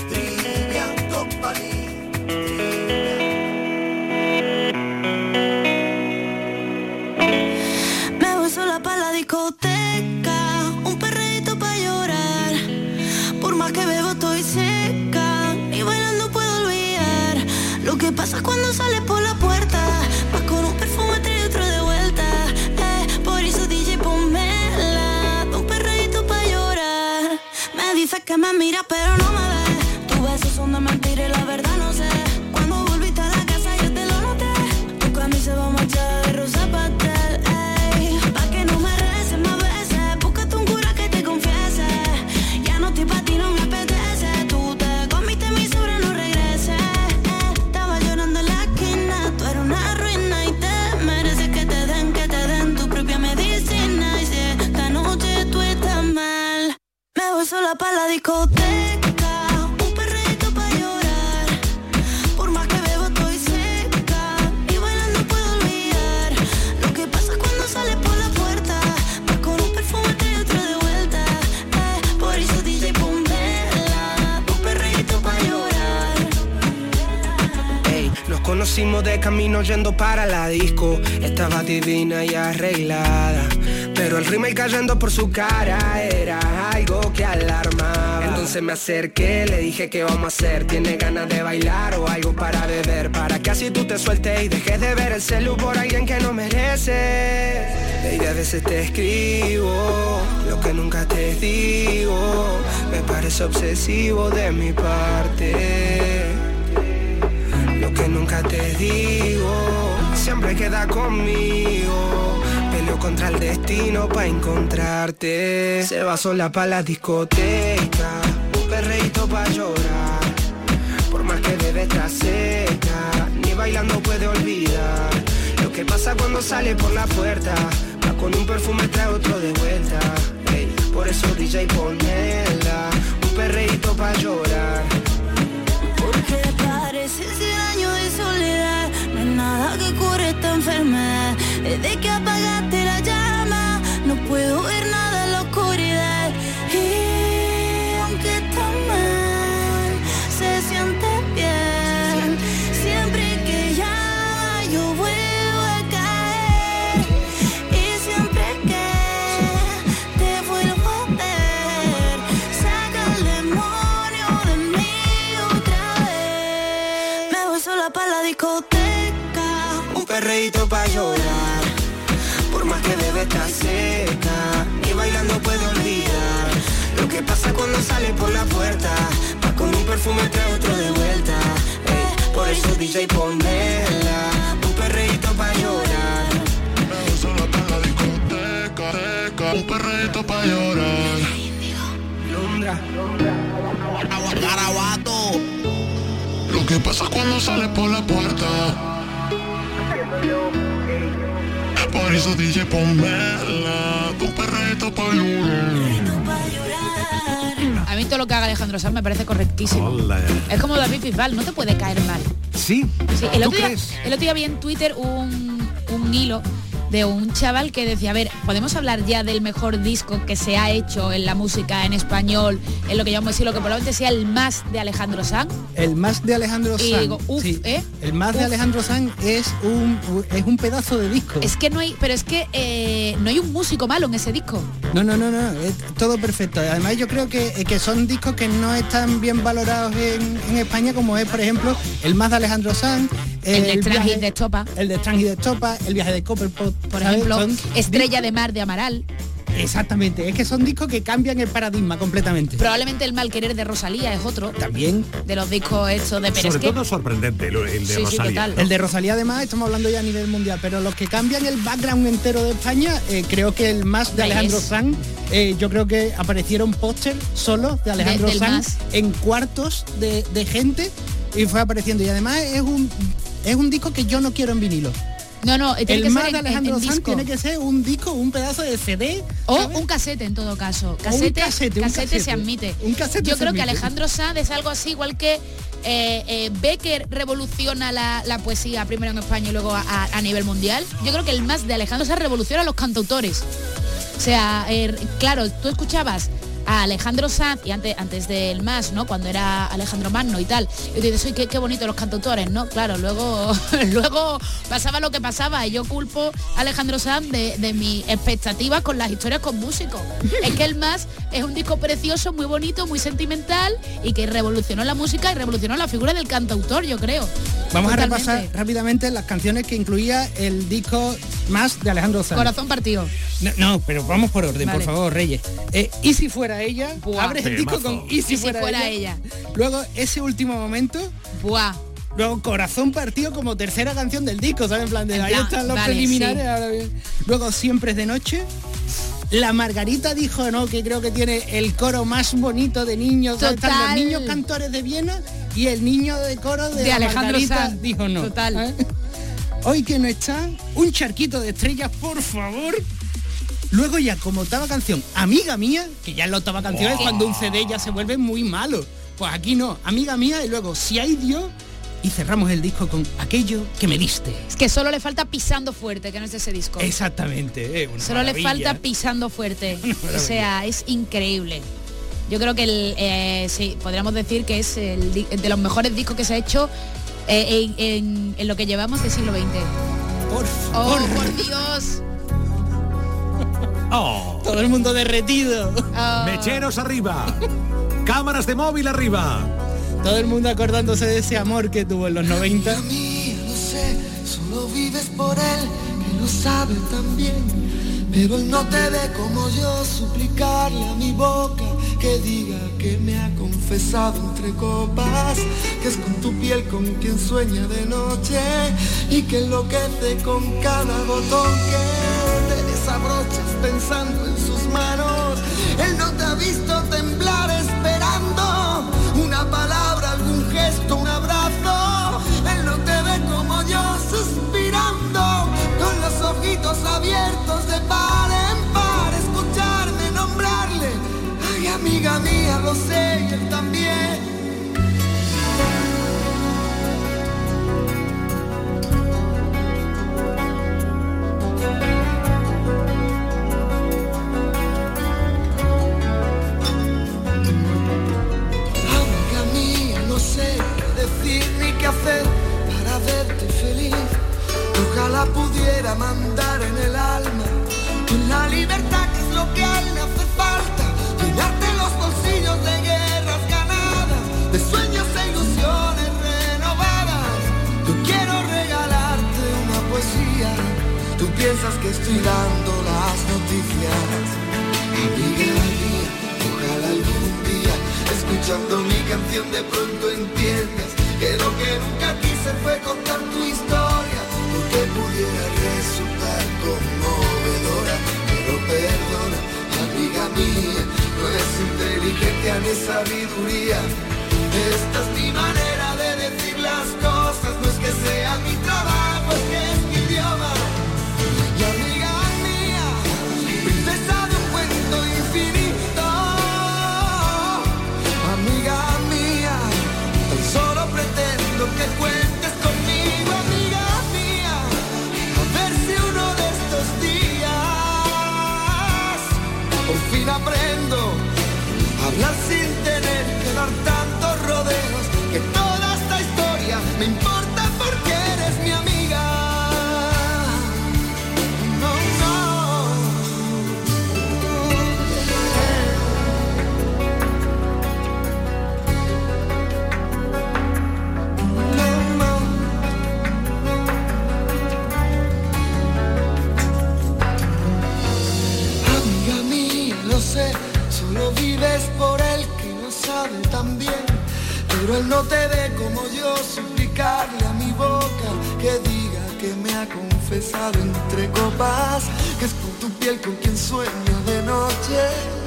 Me voy sola pa' la discoteca, un perreíto pa' llorar. Por más que bebo estoy seca, y bailando puedo olvidar lo que pasa cuando sales por la puerta. Vas con un perfume y otro de vuelta. Por eso DJ ponmela, un perreíto pa' llorar. Me dices que me miras pero no me ves. Tus besos son de mentira y la verdad no sé. Cuando volviste a la casa yo te lo noté. Tu camisa va manchada de rosa pastel. Pa' que no me reces más veces. Búscate un cura que te confiese. Ya no estoy pa' ti, no me apetece. Tú te comiste mi sobre, no regreses. Estaba llorando en la esquina. Tú eres una ruina y te mereces que te den tu propia medicina. Y si esta noche tú estás mal, me voy sola pa' la discoteca, un perreíto pa' llorar. Por más que bebo estoy seca, y bailando puedo olvidar lo que pasa cuando sales por la puerta. Vas con un perfume y otro de vuelta. Por eso DJ ponmela, un perreíto pa' llorar. Ey, nos conocimos de camino yendo para la disco. Estaba divina y arreglada, pero el rímel cayendo por su cara era algo que alarmaba. Entonces me acerqué, le dije ¿qué vamos a hacer? ¿Tiene ganas de bailar o algo para beber? Para que así tú te sueltes y dejes de ver el celu por alguien que no mereces. Baby, a veces te escribo lo que nunca te digo. Me parece obsesivo de mi parte. Lo que nunca te digo siempre queda conmigo. Peleo contra el destino pa' encontrarte. Se va sola pa' la discoteca, un perreíto pa' llorar. Por más que bebe está seca, ni bailando puede olvidar lo que pasa cuando sale por la puerta. Va con un perfume, trae otro de vuelta. Ey, por eso DJ ponela, un perreíto pa' llorar. Porque parece 100 años de soledad, no hay nada que cure esta enfermedad. Desde que apagaste la llama, no puedo ver nada en la oscuridad. Y aunque está mal, se siente bien. Siempre que llama yo vuelvo a caer. Y siempre que te vuelvo a ver, saca el demonio de mí otra vez. Me voy sola pa' la discoteca, un perreíto pa' llorar. Por más que bebe está seca, ni bailando puede olvidar lo que pasa cuando sale por la puerta. Va con un perfume, trae otro de vuelta. Ey, por eso DJ ponela, un perreíto pa' llorar. Me voy sola pa' la discoteca, un perreíto pa' llorar. Londra, Garabato. Lo que pasa cuando sale por la puerta. Por eso DJ ponmela, tu perrito pa' llorar. A mí todo lo que haga Alejandro Sanz me parece correctísimo. Hola. Es como David Bisbal, no te puede caer mal. Sí, sí, el otro día vi en Twitter un hilo de un chaval que decía, a ver, ¿podemos hablar ya del mejor disco que se ha hecho en la música en español, en lo que llamamos decir, lo que probablemente sea el más de Alejandro Sanz? El más de Alejandro Sanz. Y digo, sí. El más de Alejandro Sanz es un pedazo de disco. Es que no hay, pero es que no hay un músico malo en ese disco. No, es todo perfecto. Además yo creo que son discos que no están bien valorados en España, como es, por ejemplo, el más de Alejandro Sanz, el de Strange de Estopa. El de Strange de Estopa, el viaje de Copperpot, por ejemplo, Estrella de Mar de Amaral. Exactamente, es que son discos que cambian el paradigma completamente. Probablemente el Mal Querer de Rosalía es otro. También. De los discos estos de Pérez. Sobre todo sorprendente el de Rosalía. El de Rosalía además, estamos hablando ya a nivel mundial, pero los que cambian el background entero de España, creo que el más de Alejandro Sanz, yo creo que aparecieron póster solo de Alejandro Sanz en cuartos de gente y fue apareciendo. Y además es un disco que yo no quiero en vinilo. No, el más de Alejandro Sanz tiene que ser un disco, un pedazo de CD. O un casete en todo caso. Casete se admite. Yo creo que Alejandro Sanz es algo así, igual que Becker revoluciona la poesía primero en España y luego a nivel mundial. Yo creo que el más de Alejandro Sanz revoluciona a los cantautores. O sea, claro, tú escuchabas a Alejandro Sanz y antes del más, ¿no? Cuando era Alejandro Magno y tal. Y tú dices, uy, qué bonito los cantautores, ¿no? Claro, luego pasaba lo que pasaba y yo culpo a Alejandro Sanz de mis expectativas con las historias con músicos. Es que el más es un disco precioso, muy bonito, muy sentimental y que revolucionó la música y revolucionó la figura del cantautor, yo creo. Vamos a repasar rápidamente las canciones que incluía el disco más de Alejandro Sanz. Corazón partido. No, pero vamos por orden, por favor, Reyes. Y si fuera ella, abres el disco con Y si fuera ella. Luego, ese último momento. Buah. Luego, Corazón partido como tercera canción del disco, ¿sabes? En plan de ahí están los preliminares, ahora bien. Luego, Siempre es de noche. La Margarita dijo, ¿no? Que creo que tiene el coro más bonito de niños. Están los niños cantores de Viena y el niño de coro de Alejandro Sanz dijo no. Total. Hoy que no está, un charquito de estrellas, por favor. Luego ya como octava canción, Amiga Mía, que ya en la octava canción es cuando un CD ya se vuelve muy malo. Pues aquí no, Amiga Mía, y luego Si hay Dios, y cerramos el disco con Aquello que me diste. Es que solo le falta Pisando Fuerte, que no es de ese disco. Exactamente. Solo le falta Pisando Fuerte. O sea, es increíble. Yo creo que sí, podríamos decir que es de los mejores discos que se ha hecho en lo que llevamos del siglo XX. Por favor. ¡Oh, por Dios! Todo el mundo derretido. Mecheros arriba. Cámaras de móvil arriba. Todo el mundo acordándose de ese amor que tuvo en los 90. Mía, no sé, solo vives por él, que lo sabe también. Pero él no te ve como yo, suplicarle a mi boca que diga que me ha confesado entre copas, que es con tu piel con quien sueña de noche y que enloquece con cada botón que te desabrochas pensando en sus manos. Él no te ha visto temblar esperando una palabra, algún gesto, un abrazo. Él no te ve como yo suspirando con los ojitos abiertos de par en par, escucharme nombrarle. Ay, amiga mía, lo sé y él también. Amiga mía, no sé qué decir ni qué hacer para verte feliz. Ojalá pudiera mandar en el alma con la libertad que es lo que a él le hace falta, llenarte los bolsillos de guerras ganadas, de sueños e ilusiones renovadas. Yo quiero regalarte una poesía, tú piensas que estoy dando las noticias. Amiga mía, ojalá algún día, escuchando mi canción de pronto entiendas que lo que nunca quise fue contar tu historia, porque pudiera resultar conmovedora. Pero perdona, amiga mía, no es inteligencia ni sabiduría. Esta es mi manera de decir las cosas, no es que sea mi trabajo, es que es mi idioma. Y amiga mía, princesa de un cuento infinito. Amiga mía, tan solo pretendo que cuentes conmigo, amiga mía. A ver si uno de estos días por fin aprendo a hablar sin tener que dar tantos rodeos, que toda esta historia me importa porque eres mi amiga. No, no. Amiga mía, lo sé, solo vives por él que lo sabe tan bien, pero él no te ve como yo, suplicarle a mi boca que diga que me ha confesado entre copas, que es con tu piel con quien sueña de noche.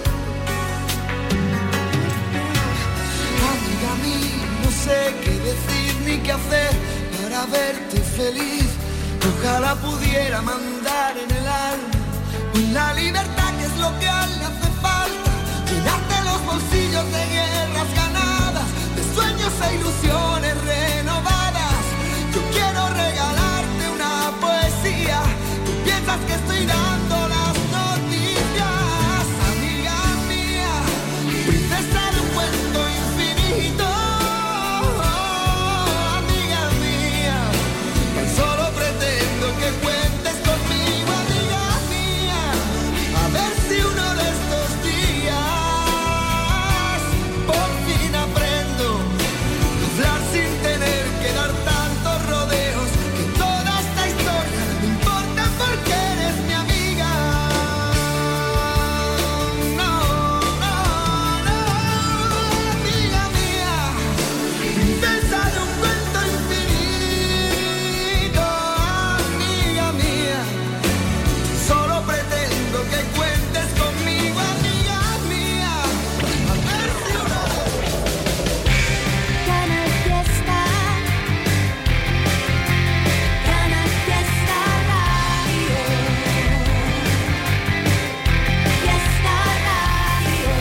Amiga mía, no sé qué decir ni qué hacer para verte feliz. Ojalá pudiera mandar en el alma la libertad que es lo que a él le hace falta, llenarte los bolsillos de guerras ganadas, de sueños e ilusiones renovadas. Yo quiero regalarte una poesía, tú piensas que estoy dando las noticias. Amiga mía, princesa de un cuento infinito. Amiga mía, tan solo pretendo que cuentes conmigo, amiga mía. A ver si uno de estos días por fin aprendo a hablar sin tener que dar tantos rodeos, que toda esta historia me importa porque eres mi amiga. No, no, no, amiga mía, princesa de un cuento infinito. Amiga mía, solo pretendo que cuentes conmigo, amiga mía. A ver si uno... Canal Fiesta, Canal Fiesta Radio, Fiesta Radio.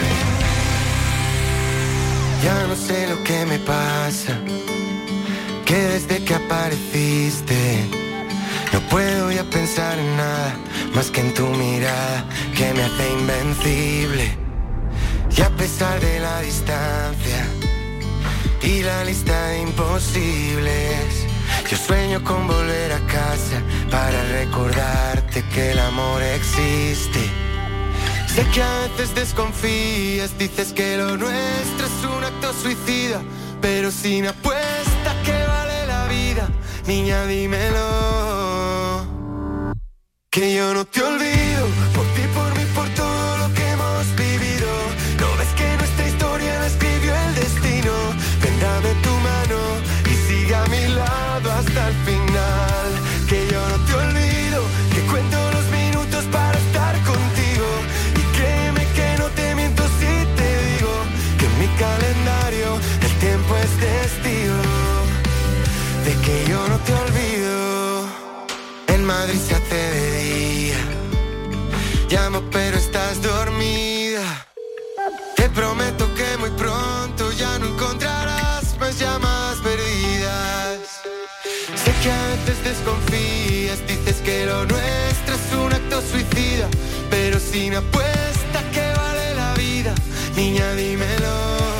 Ya no sé lo que me pasa, que desde que apareciste no puedo ya pensar en nada más que en tu mirada que me hace invencible. Y a pesar de la distancia y la lista de imposibles, yo sueño con volver a casa para recordarte que el amor existe. Sé que a veces desconfías, dices que lo nuestro es un acto suicida, pero sin apuesta que vale la vida, niña dímelo, que yo no te olvido. pero sin apuesta que vale la vida, niña dímelo,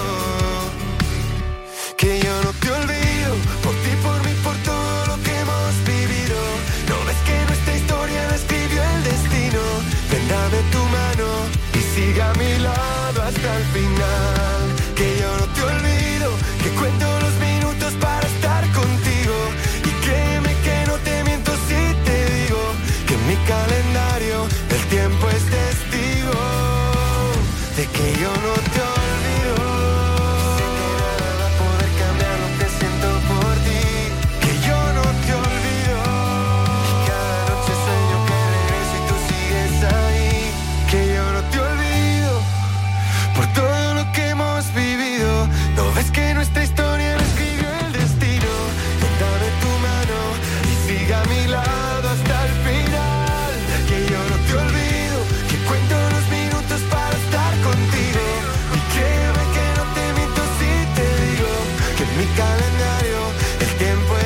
que yo no te olvido, por ti, por mí, por todo lo que hemos vivido. No ves que nuestra historia la escribió el destino. Ven, dame tu mano y sigue a mi lado hasta el final, que yo no te olvido, que cuento los minutos para estar contigo, y créeme que no te miento si te digo que en mi calendario el tiempo es testigo de que yo no te olvido. Sé que nada va a poder cambiar lo que siento por ti, que yo no te olvido. Cada noche sueño que regreso y tú sigues ahí, que yo no te olvido por todo lo que hemos vivido. ¿No ves que nuestra historia la escribió el destino? Dame tu mano y sigue a mi lado hasta el final, que yo no te olvido, que cuento los minutos para estar contigo, y créeme que no te miento si te digo que en mi calendario el tiempo